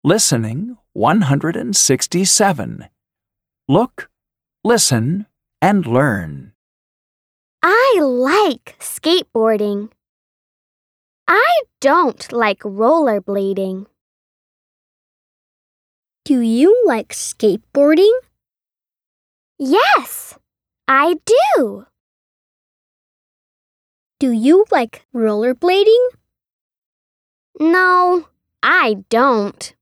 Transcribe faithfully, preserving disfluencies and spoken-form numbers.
Listening one hundred sixty-seven. Look, listen, and learn. I like skateboarding. I don't like rollerblading. Do you like skateboarding? Yes, I do. Do you like rollerblading? No, I don't.